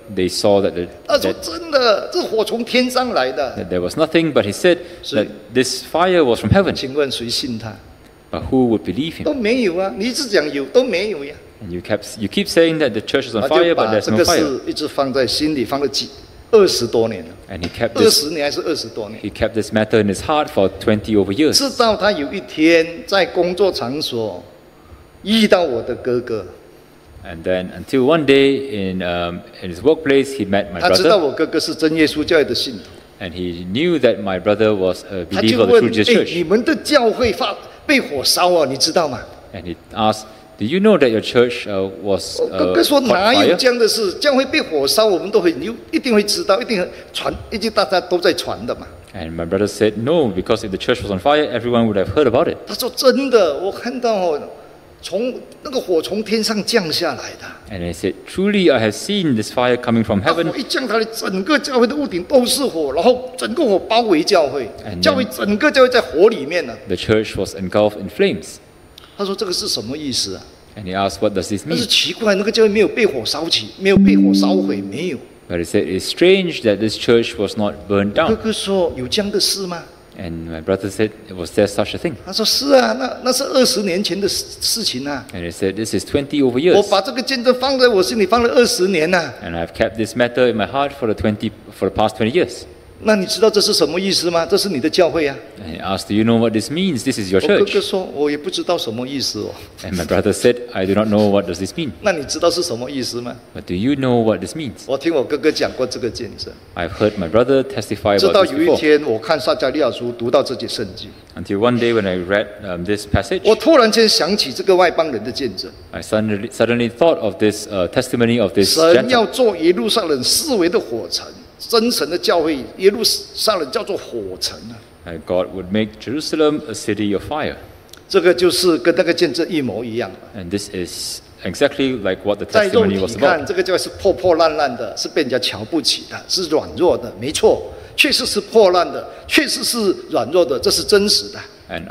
they saw that, 他说真的，这火从天上来的。 that there was nothing, but he said that this fire was from heaven. 请问谁信他？ But who would believe him? 都没有啊！你一直讲有，都没有呀。 And you keep saying that the church is on 他 fire, 就 but 把 there's 这 no 个 fire. 事一直放在心里，放了20多年了。 And he kept this 20年还是20多年？ he kept this matter in his heart for 20 over years. 直到他有一天在工作场所遇到我的哥哥， And then until one day in his workplace, he met my 他知道 brother, 我哥哥是真耶稣教会的信徒， and he knew that my brother was a 他 believer 就 of the 问： True Jesus 你 Church. 们的教会被火烧啊，你知道吗？ And he asked, "Do you know that your church was 我哥哥说 caught 哪有 fire?" 这样的事？教会被火烧，我们都一定会知道，一定传，一定大家都在传的嘛。 And my brother said, "No, because if the church was on fire, everyone would have heard about it." 他说真的，我看到从那个火从天上降下来的。 And he said, "Truly, I have seen this fire coming from 那 heaven." 火一降下来，整个教会的屋顶都是火，然后整个火包围教会， And then- 教会整个教会在火里面呢。 The church was engulfed in flames. 他说这个是什么意思啊？ And he asked, "What does this 但是 mean?" 奇怪，那个教会没有被火烧起，没有被火烧毁，没有。 But he said, "It's strange that this church was not burned 哥 down." 哥说有这样的事吗？ And my brother said, "Was there such a thing?" 他说是啊，那是20年前的事情啊。 And he said, "This is 20 over 我 years." 把这个见证放在我心里放了20年呐、 And I've kept this matter in my heart for the past 20 years. 那你知道这是什么意思吗？这是你的教会啊。 And he asked, "Do you know what this means? This is your 我哥哥 church." 说，我也不知道什么意思哦。 And my brother said, "I do not know what does this mean." 那你知道是什么意思吗？ But do you know what this means? 我听我哥哥讲过这个见证， I've heard my brother testify 直 about 到 this 有一 before. 天我看撒迦利亚书读到这节圣经， Until one day when I read this passage, 我突然间想起这个外邦人的见证， I suddenly thought of this testimony of this 神要 gentleman. 做耶路撒冷四围的火城，真神的教会耶路撒冷叫做火城啊。 And God would make Jerusalem a city of fire. 这个就是跟那个见证一模一样的。 And this is exactly like what the 在肉 testimony was 体看， about. 这个教会是破破烂烂的，是被人家瞧不起的，是软弱的，没错，确实是破烂的，确实是软弱的，这是真实的。 And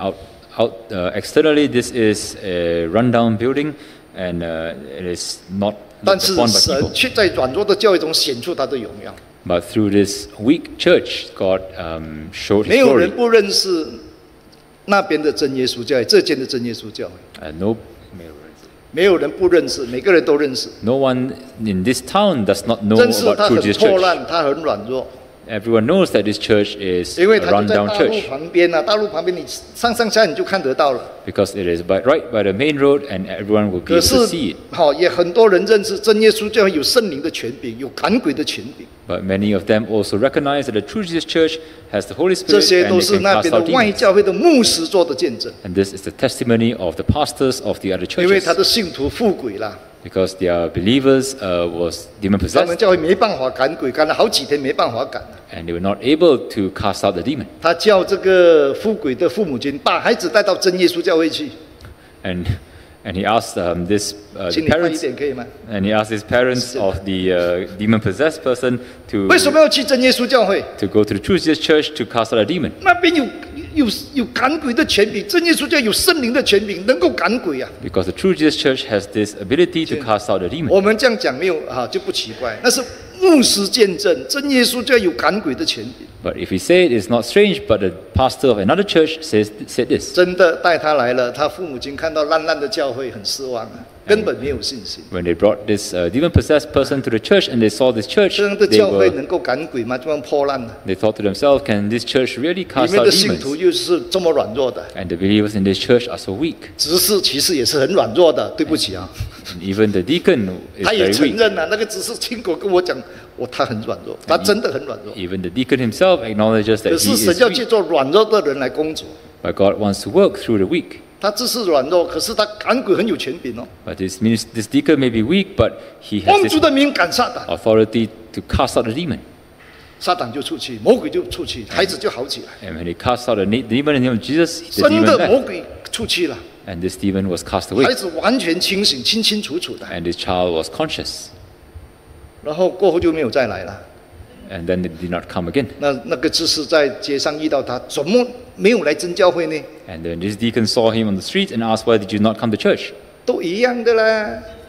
externally, this is a rundown building, and it is not 但 looked 是 upon by 神 people. 却在软弱的教会中显出他的荣耀。 But through this weak church, God showed 没 His 有人 glory. 不认识那边的真耶稣教会，这间的真耶稣教会， 没有人不认识，每个人都认识。 No one in this town does not know 认识 about 他 True 很 Jesus 破 Church. 烂，他很软弱， Everyone knows that this church is 因为 a 他就在 rundown 大路 church 旁边啊，大路旁边你上下你就看得到了。 because it is right by the main road, and everyone will be 可 able 是 to see it. 好，也很多人认识真耶稣教会有圣灵的权柄，有赶鬼的权柄， But many of them also recognize that the True Jesus Church has the Holy 这 Spirit 些 and 都 they 是 can 那 cast 边的 out 外 demons. 教会的牧师做的见证， And this is the testimony of the pastors of the other 因为 churches 他的信徒富鬼啦， because their believers was demon 他们 possessed 教会没办法赶鬼，赶了好几天没办法赶。 and they were not able to cast out the demon. 他叫这个富鬼的父母亲把孩子带到真耶稣教会去， And he asked the 请你快一 parents 点可以吗？ and he asked his parents of the demon possessed person 为什么要去真耶稣教会？ to go to the True Jesus Church to cast out a demon 那边有赶鬼的权柄，真耶稣教有圣灵的权柄，能够赶鬼啊。 because the True Jesus Church has this ability to cast out a demon. 我们这样讲没有啊就不奇怪，那是牧师见证，真耶稣教有赶鬼的权柄， But if we say it, it's not strange, but the pastor of another church said this. 真的带他来了，他父母亲看到烂烂的教会很失望啊，根本没有信心。 When they brought this demon-possessed person to the church and they saw this church, 这样的 they 教会 were 能够赶鬼吗？这样破烂的， they thought to themselves, can this church really 里 cast 面 out 的信徒 demons? 又是这么软弱的， And the believers in this church are so weak. 执事其实也是很软弱的，对不起啊， And even the deacon is 他也 very 承 weak. 认了，那个执事亲口跟我讲，他很软弱，他真的很软弱。 Even the deacon himself acknowledges 可 that 是 he 神 is 要借 weak. 助软弱的人来工作， But God wants to work through the weak. 他只是软弱，可是他赶鬼很有权柄哦， But this means this deacon may be weak, but he 奉 has 主 this 的名赶撒旦， authority to cast out the demon. 撒旦就出去，魔鬼就出去，孩子就好起来， And when he cast out the demon in the name of Jesus, the 真 demon 的魔 left. 鬼出去了， And this demon was cast away. 孩子完全清醒，清清楚楚的， And this child was conscious. 然后过后就没有再来了。 And then they did not come again. 那个执事在街上遇到他，怎么没有来真教会呢？ And then this deacon saw him on the street and asked, why did you not come to church? 都一样的啦，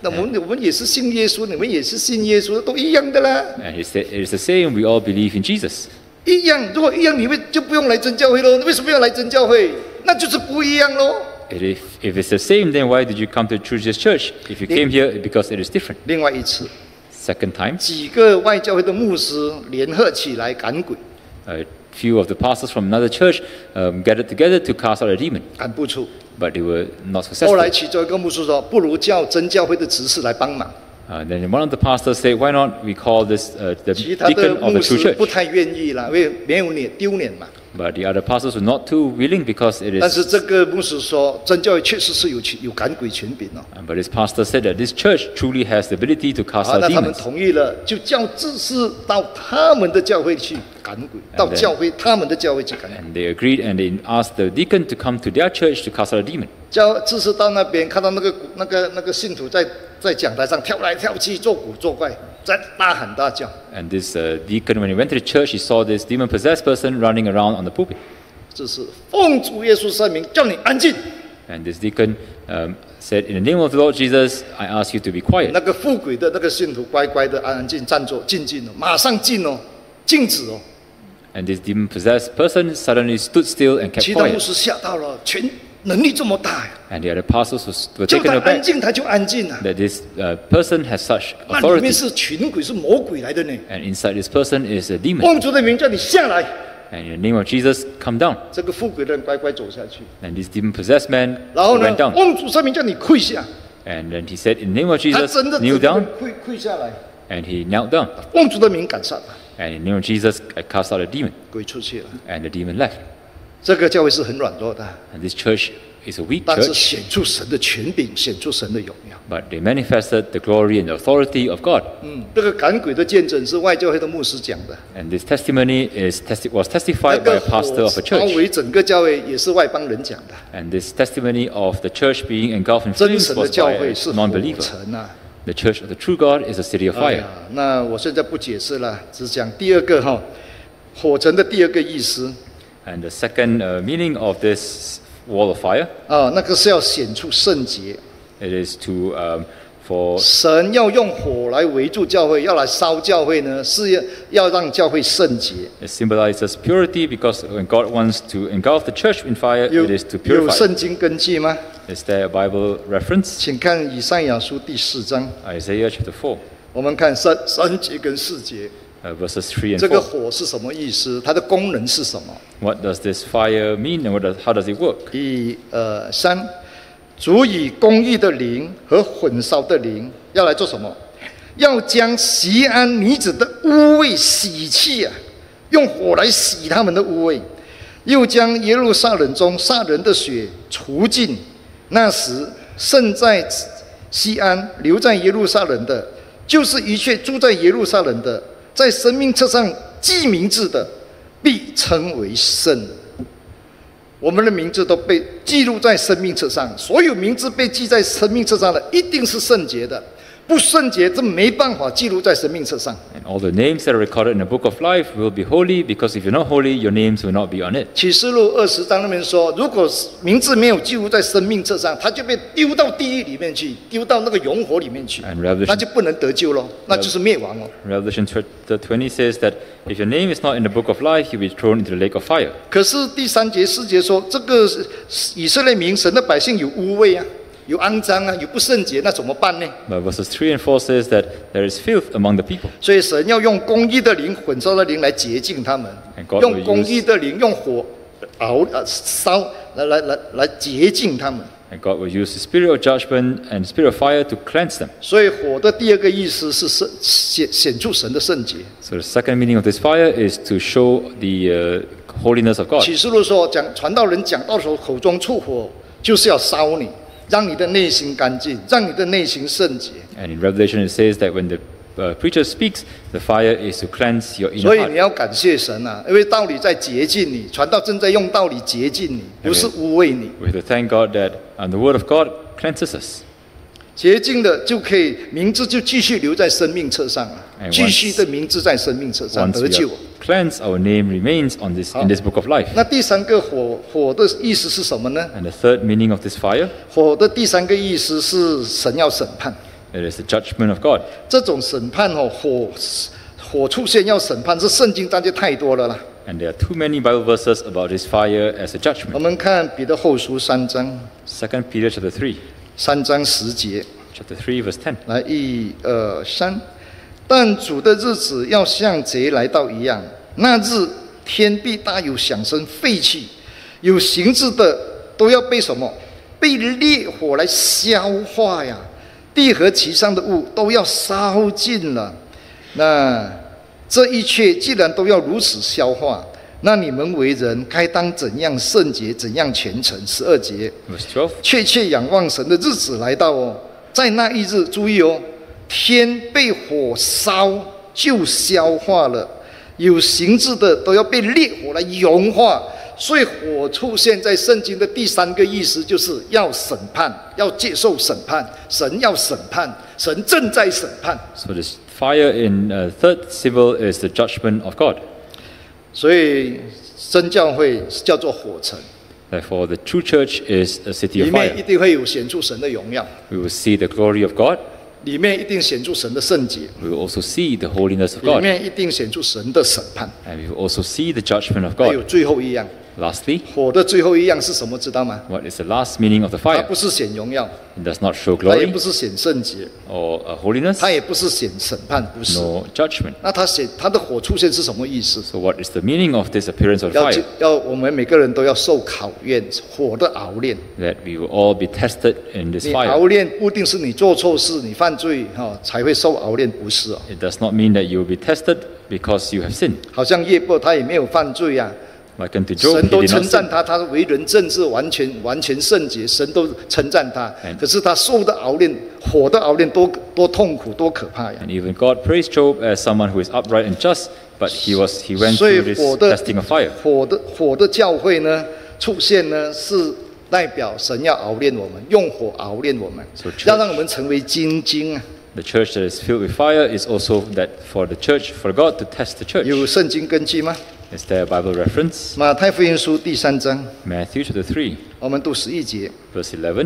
那我们也是信耶稣，你们也是信耶稣，都一样的啦。 And he said, it is the same, we all believe in Jesus. 一样，如果一样，你们就不用来真教会喽。为什么要来真教会？那就是不一样喽。 And if it's the same, then why did you come to choose this church? If you came here, because it is different. 另外一次， Second time, 几个外教会的牧师联合起来赶鬼， a few of the pastors from another church gathered together to cast out a demon, 赶不出。 but they were not 后来 successful. 其中一个牧师说：“不如叫真教会的执事来帮忙。” Then one of the pastors said, why not we call this the 其他的 deacon of 牧 the true 师不 church? 太愿意啦，因为没有脸丢脸嘛。 But the other pastors were not too willing because it 但是 is. 这个牧师说，真教会确实是有赶鬼权柄哦。 But this pastor said that this church truly has the ability to cast 好， out 那他们 demons. 同意了，就叫执事到他们的教会去赶鬼，到他们的教会去赶鬼。 And they agreed and they asked the deacon to come to their church to cast out a demon. 叫执事到那边，看到那个信徒在讲台上跳来跳去，做古做怪，在大喊大叫。 And this deacon, when he went to the church, he saw this demon-possessed person running around on the pulpit. 这是奉主耶稣圣名，叫你安静。 And this deacon said, in the name of the Lord Jesus, I ask you to be quiet. 那个富贵的那个信徒乖乖的安安静站坐静静哦，马上静哦，静止哦。 And this demon-possessed person suddenly stood still and kept 其他牧 quiet. 师吓到了，能力这么大呀！ And the other pastors were 叫 taken 他安 aback 静，他就安静啊。 that this person has such 那里面 authority. 是群鬼，是魔鬼来的呢。 And inside this person is a demon. 奉主的名叫你下来。 And in the name of Jesus, come down. 这个富贵的人乖乖走下去。 And this demon-possessed man 然后呢 went，down. 奉主圣名叫你跪下。 And then he said, in the name of 他 Jesus, 真的 kneel 整个 down. 人跪下来， And he knelt down. 奉主的名赶上了， And in the name of Jesus, I cast out a demon. 鬼出去了。 And the demon left. 这个教会是很软弱的， And this church is a weak 但是 church, 显出神的权柄，显出神的荣耀。 but they manifested the glory and the authority of God. 这个赶鬼的见证是外教会的牧师讲的。 And this testimony was 那 testified by 个 a pastor of a 包 church. 围整个教会也是外邦人讲的。 And this testimony of the church being engulfed in 真 flames 神的 was 教 by 会 a 是火 non-believer. 城啊！ The church of the true God is a city of 哎 fire. 呀，那我现在不解释了，只讲第二个哈，火城的第二个意思 And the second meaning of this wall of fire, 啊，那个是要显出圣洁。 it is to for 神要用火来围住教会，要来烧教会呢，是要让教会圣洁。 it symbolizes purity because when God wants to engulf the church in fire, 有 it is to 有 purify. 圣经根据吗？ Is there a Bible reference? 请看以赛亚书第4章， Isaiah chapter 4, 我们看三节跟4节， verses 3 and 这个 4. 火是什么意思？它的功能是什么？ What does this fire mean and how does it work? 1、2、3，主以公义的灵和混烧的灵要来做什么？要将锡安女子的污秽洗去啊，用火来洗他们的污秽，又将耶路撒冷中杀人的血除尽。那时剩在锡安留在耶路撒冷的，就是一切住在耶路撒冷的，在生命册上记名字的，必称为圣。我们的名字都被记录在生命册上，所有名字被记在生命册上的，一定是圣洁的。不圣洁，这没办法记录在生命册上。 And all the names that are recorded in the book of life will be holy because if you're not holy, your names will not be on it. 启示录20章那边说，如果名字没有记录在生命册上，他就被丢到地狱里面去，丢到那个熔火里面去 And Revelation-， 那就不能得救咯，那就是灭亡哦。 Revelation chapter 20 says that if your name is not in the book of life, you'll be thrown into the lake of fire. 可是第3节、4节说，这个以色列民神的百姓有污秽啊，有肮脏啊，有不圣洁，那怎么办呢？ But verses 3 and 4 says that there is filth among the people. 所以神要用公义的灵、混烧的灵来洁净他们 And，God will 用公义的灵、用火烧来洁净他们。 And God will use the spirit of judgment and spirit of fire to cleanse them. 所以火的第二个意思是显出神的圣洁。 So the second meaning of this fire is to show the holiness of God. 启示录说，传道人讲到时候口中出火，就是要烧你，让你的内心干净，让你的内心圣洁。 And in Revelation it says that when the preacher speaks, the fire is to cleanse your 所 inner 以你 heart. 要感谢神啊，因为道理在洁净你，传道正在用道理洁净你，不是污秽你。 We have to thank God that the word of God cleanses us. 洁净的就可以名字就继续留在生命册上啊， And 继续的名字在生命册上 Once 得 we 救 are。cleansed, our name remains in this book of life. 那第三个火的意思是什么呢？ And the third meaning of this fire, 火的第三个意思是神要审判。 It is the judgment of God. 这种审判火出现要审判，这圣经大家太多了啦。 And there are too many Bible verses about this fire as a 我 judgment. 们看彼得后书3章 2 Peter chapter 3, ，3章10节， chapter 3 verse 10. 来1、2、3。但主的日子要像贼来到一样，那日天必大有响声废气，有形质的都要被什么？被烈火来消化呀！地和其上的物都要烧尽了。那这一切既然都要如此消化，那你们为人该当怎样圣洁，怎样虔诚？12节， Verse 12. 确切仰望神的日子来到哦，在那一日，注意哦，天被火烧就消化了，有形质的都要被烈火来融化。所以火出现在圣经的第3个意思，就是要审判，要接受审判，神要审判，神正在审判。 So this fire in third symbol is the judgment of God. 所以真教会叫做火城， Therefore, the true church is a city 里 of 面一 fire. 定会有显出神的荣耀， We will see the glory of God. 里面一定显出神的圣洁， We will also see the holiness of 里 God. 面一定显出神的审判。 And we will also see the judgment of 还有 God. 最后一样， Lastly, 火的最后一样是什么？知道吗？ what is the last meaning of the 它 fire? 不是显荣耀， It does not show 它也 glory 不是显圣洁， or holiness, 它也不是显审判，不是。 nor judgment. 那它的火出现是什么意思？ So what is the meaning of this appearance of 要 fire? 我们每个人都要受考验，火的熬炼。 That we will all be tested in this 你 fire. 熬炼不一定是你做错事、你犯罪才会受熬炼，不是哦。 It does not mean that you will be tested because you have sinned. 好像约伯他也没有犯罪呀、 Like unto Job, 神 he 都 did 称 not 赞 sin. 他，他为人正直，完全圣洁，神都称赞他。可是他受的熬炼，火的熬炼多痛苦，多可怕呀！ And even God praised Job as someone who is upright and just, but he went 所以 through this 火的 testing of fire. 火的教会呢出现呢，是代表神要熬炼我们，用火熬炼我们 So， 要让我们成为精啊！ The church that is filled with fire is also that for the church, for God to test the church. 有圣经根据吗？ Is there a Bible reference? 马太福音书第3章， Matthew chapter 3, 我们读11节。 verse 11.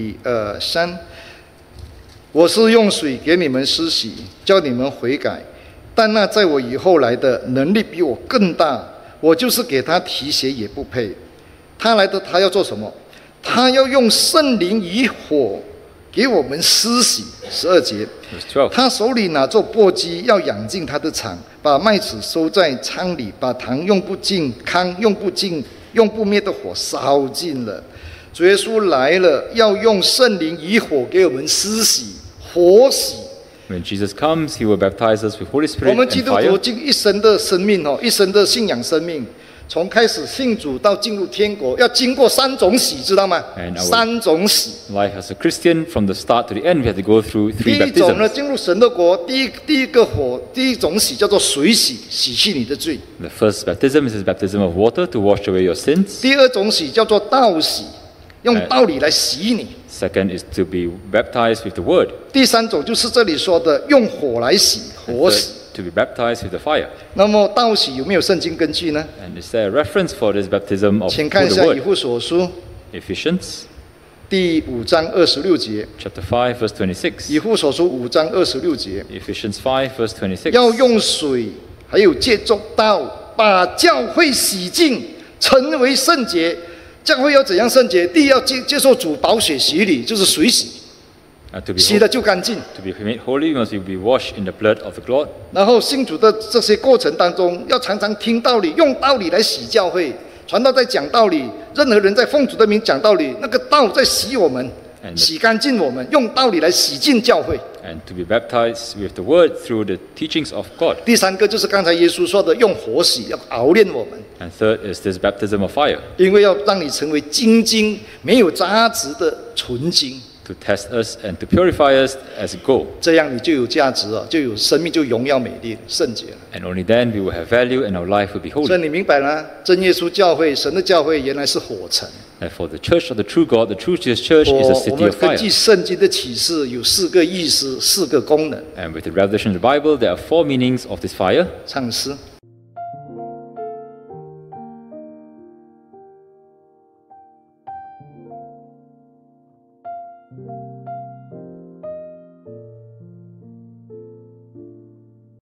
1、2、3，我是用水给你们施洗，叫你们悔改。但那在我以后来的能力比我更大，我就是给他提鞋也不配。他来的，他要做什么？他要用圣灵与火给我们施洗。12节， Verse 12. 他手里拿着簸箕，要养尽他的场，把麦子收在仓里，把糖用不尽，糠用不灭的火烧尽了。主耶稣来了，要用圣灵与火给我们施洗，活洗。 When Jesus comes, he will baptize us with Holy 我 Spirit 们 and 基督徒 fire. 一生的生命一生的信仰生命，从开始信主到进入天国，要经过3种洗，知道吗 And our- ？3种洗。 Life as a Christian, from the start to the end, we have to go through 第 3 一种呢， baptisms. 进入神的国，第一种洗叫做水洗，洗去你的罪； The first baptism is the baptism of water to wash away your sins. 第二种洗叫做道洗，用道理来洗你； Second is to be baptized with the word. 第三种就是这里说的用火来洗， And 火 third, 洗。 to be baptized with the fire. 那么道洗有没有圣经根据呢？ And is there a reference for this baptism of 请 through 看一 the 下以 word? 弗所书 Ephesians 第5章26节。 chapter 5, verse 26. 以弗所书5章26节， Ephesians 5, verse 26. 要用水还有借着道把教会洗净，成为圣洁。教会要怎样圣洁？第一要接受主宝血洗礼，就是水洗， To be 洗了就干净。 made holy, we must be washed in the blood of the Lord. 然后信主的这些过程当中，要常常听道理，用道理来洗教会。传道在讲道理，任何人在奉主的名讲道理，那个道在洗我们， And 洗干净我们，用道理来洗净教会。 And to be baptized with the word through the teachings of God. 第三个就是刚才耶稣说的，用火洗，要熬炼我们。 And third is this baptism of fire, 因为要让你成为精金，没有杂质的纯金， to test us and to purify us as gold. 这样你就有价值了，就有生命，就荣耀美丽圣洁了。 And only then we will have value and our life will be 所以 holy. 你明白了，真耶稣教会，神的教会原来是火城。 Therefore, the church of the true God, the true Jesus church, is a 我 city 们 of 根据 fire. 圣经的启示，有4个意思，4个功能。 And with the revelation of the Bible, there are 4 meanings of this fire. 唱诗。